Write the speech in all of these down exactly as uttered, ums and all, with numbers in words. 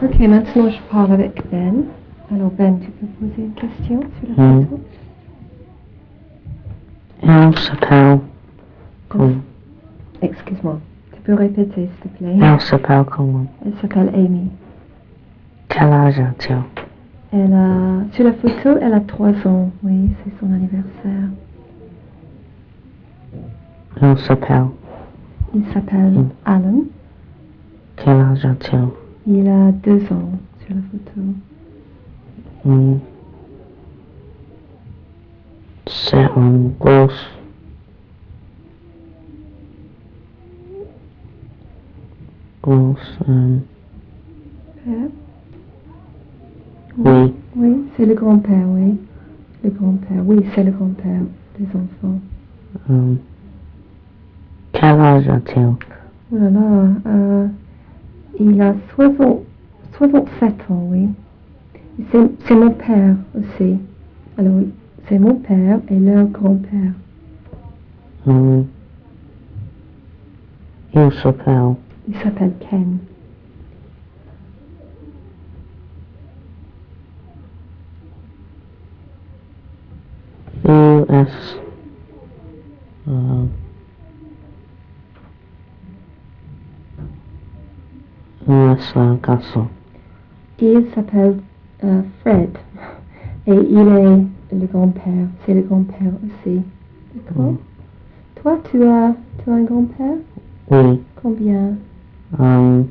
Ok, maintenant je parle avec Ben. Alors Ben, tu peux poser une question sur la Hmm. photo? Elle s'appelle comment? Excuse-moi, tu peux répéter s'il te plaît? Elle s'appelle comment? Elle s'appelle Amy. Quel âge a-t-elle? Elle a, sur la photo, elle a trois ans, oui, c'est son anniversaire. Elle s'appelle? Il s'appelle Hmm. Alan. Quel âge a-t-elle? Il a deux ans sur la photo. Hmm. C'est un gros gros euh, Père? oui. Oui, c'est le grand-père, oui. Le grand-père, oui, c'est le grand-père des enfants. Euh, quel âge a-t-elle? Oh là là, euh, il a soixante, soixante-sept ans, oui. C'est, c'est mon père aussi. Alors, c'est mon père et leur grand-père. Euh, il s'appelle? Il s'appelle Ken. U S euh, où est le garçon? Il s'appelle euh, Fred. Et il est le grand-père. C'est le grand-père aussi. D'accord? Hmm. Toi, tu as, tu as un grand-père? Oui. Combien? Euh,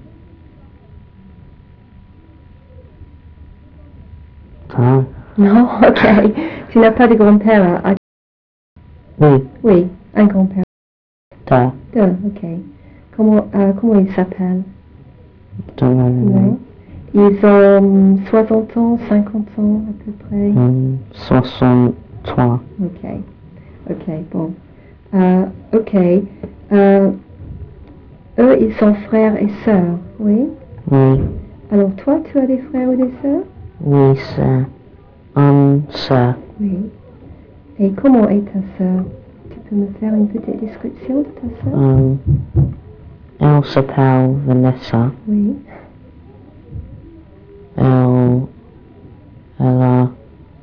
ça? Non, ok. Tu n'as pas de grand-père? à- Oui. Oui, un grand-père. Deux. Deux, ok. Comment, euh, comment il s'appelle? Deux. Non. Ils ont soixante ans, cinquante ans à peu près. Hmm. soixante-trois. Ok, ok, bon. Euh, ok. Euh, eux, ils sont frères et sœurs, oui? Oui. Alors toi, tu as des frères ou des sœurs? Oui, c'est un sœur. Oui. Et comment est ta sœur? Tu peux me faire une petite description de ta sœur? Euh, elle s'appelle Vanessa. Oui. Elle, elle a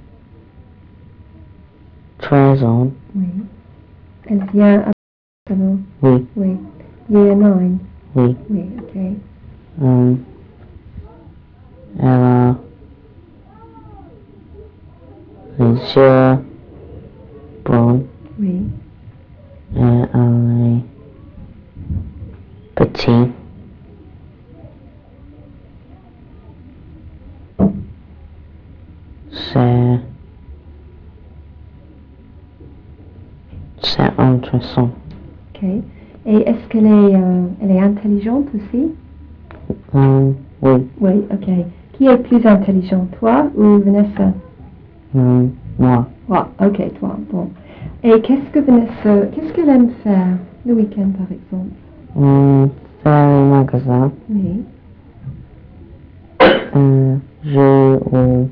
treize ans. Oui. Elle vient à... Alors, Oui. oui. Year nine. Oui. Oui, ok. Euh, elle a les yeux bruns Oui. et elle est petite. C'est, c'est intéressant. Ok. Et est-ce qu'elle est, euh, elle est intelligente aussi? Euh, oui. Oui, ok. Qui est plus intelligent, toi ou Vanessa? Euh, moi. Ah, ok, toi, bon. Et qu'est-ce que Vanessa, qu'est-ce qu'elle aime faire le week-end, par exemple? Euh, faire le magasin. Oui. Euh, jouer au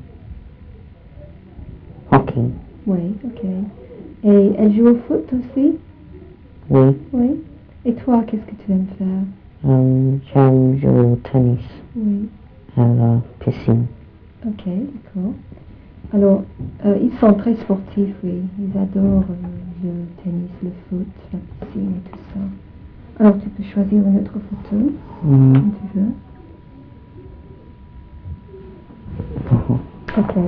hockey. Oui, ok. Et elle joue au foot aussi? Oui. Oui. Et toi, qu'est-ce que tu aimes faire? Euh, j'aime jouer au tennis Oui. à la piscine. Ok, d'accord. Alors, euh, ils sont très sportifs, oui. Ils adorent euh, le tennis, le foot, la piscine et tout ça. Alors, tu peux choisir une autre photo, Mm. comme tu veux. Ok.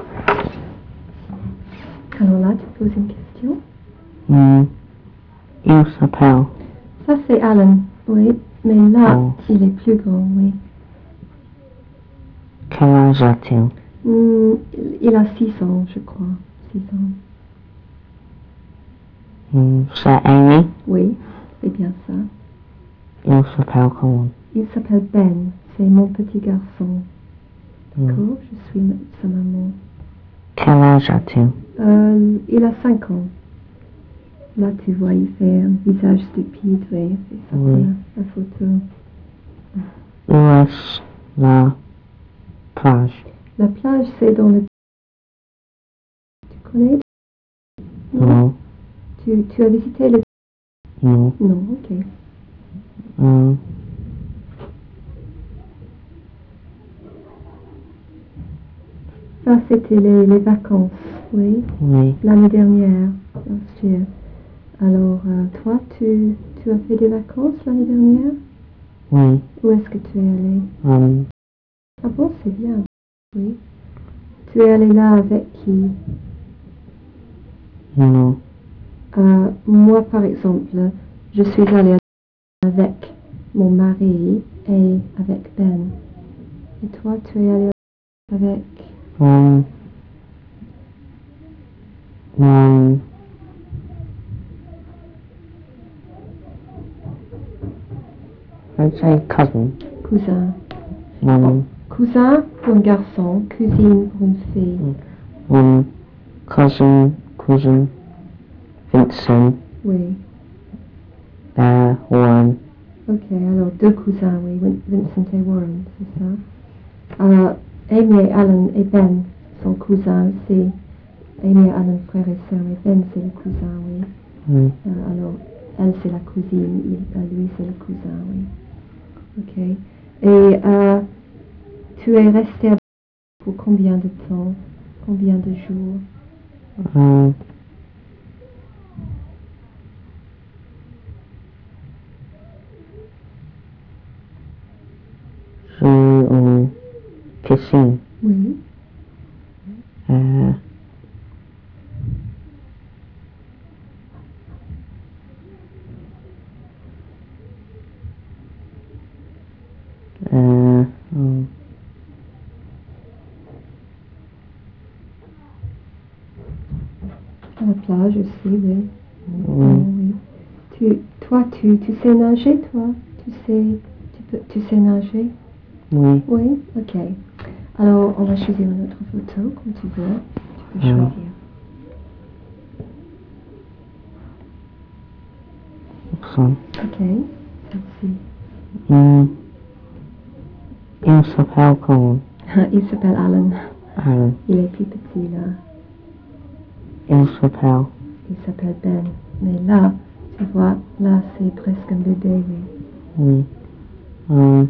Alors là, tu poses une question. Mm. Il s'appelle? Ça, c'est Alan, oui. Mais là, Oh. il est plus grand, oui. Quel âge a-t-il? Hmm, il a six ans, je crois. Six ans. Mm. C'est Amy? Oui, c'est bien ça. Il s'appelle comment? Il s'appelle Ben. C'est mon petit garçon. Mm. D'accord, je suis sa maman. Quel âge a-t-il? Euh, il a cinq ans. Là, tu vois, il fait un visage stupide, oui. C'est ça, Oui. la photo. Où est la plage? La plage, c'est dans le... Tu connais? Non. Non. Tu, tu as visité le... Non. Non, ok. Euh, Ça, c'était les, les vacances, oui. Oui. L'année dernière, last year. Alors, euh, toi, tu, tu as fait des vacances l'année dernière? Oui. Où est-ce que tu es allé? Um, Ah bon, c'est bien. Oui. Tu es allé là avec qui? non. Euh, moi, par exemple, je suis allée avec mon mari et avec Ben. Et toi, tu es allé avec? Um, um, I'd say cousin. Cousin. Um, Cousin pour un garçon, cousine pour une fille. um, cousin, cousin, Vincent, Oui. uh, Warren. Ok, alors deux cousins, oui, Vin- Vincent et Warren, c'est ça. Euh, Amy et Alan et Ben sont cousins aussi. Amy et Alan, frère et sœur, et Ben c'est le cousin, oui. Oui. Euh, alors, elle c'est la cousine, il, euh, lui c'est le cousin, oui. Ok. Et euh, tu es resté à pour combien de temps? Combien de jours? Um, je en piscine. Oui. Uh, uh, um, À la plage aussi, oui. oui. Oh, oui. Tu, toi, tu, tu sais nager, toi? Tu sais, tu, peux, tu sais nager? Oui. Oui, ok. Alors, on va choisir une autre photo, comme tu veux. Tu peux Ah. choisir. Ça. Ok, celle-ci. Hmm. Il s'appelle comment? Il s'appelle Alan. Alan. Il est plus petit, là. Il s'appelle. Il s'appelle Ben. Mais là, tu vois, là, c'est presque un bébé, oui. Oui. Um,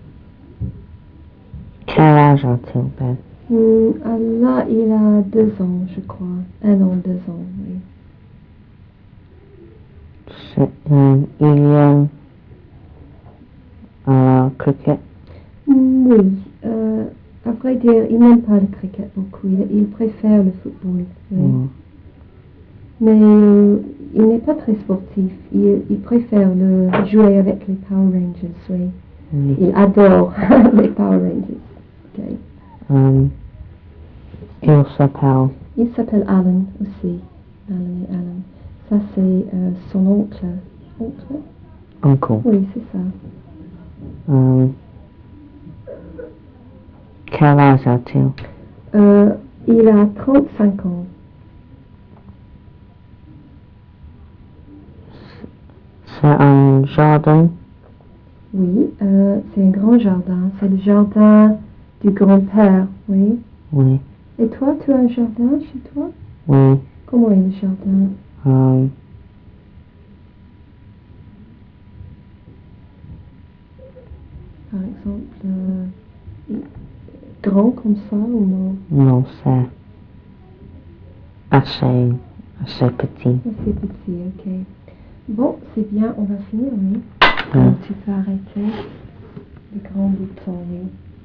quel âge a-t-il, Ben? Hmm, ah, là, il a deux ans, je crois. Un an, deux ans, oui. C'est, um, il aime euh, cricket. Hmm, oui, euh, à vrai dire, il n'aime pas le cricket beaucoup. Il, il préfère le football, oui. Hmm. Mais euh, il n'est pas très sportif. Il, il préfère le jouer avec les Power Rangers, oui. Oui. Il adore les Power Rangers. Ok. Um, il s'appelle. Il s'appelle Alan aussi. Alan et Alan. Ça, c'est euh, son oncle. Oncle? Uncle. Oui, c'est ça. Um, quel âge a-t-il? Euh, il a trente-cinq ans. C'est un jardin. Oui, euh, c'est un grand jardin. C'est le jardin du grand-père, oui. Oui. Et toi, tu as un jardin chez toi? Oui. Comment est le jardin? Um, Par exemple, euh, grand comme ça ou non? non, c'est assez, assez petit. Assez petit, ok. Bon, c'est bien, on va finir, oui. Oui. Alors, tu peux arrêter le grand bouton, oui.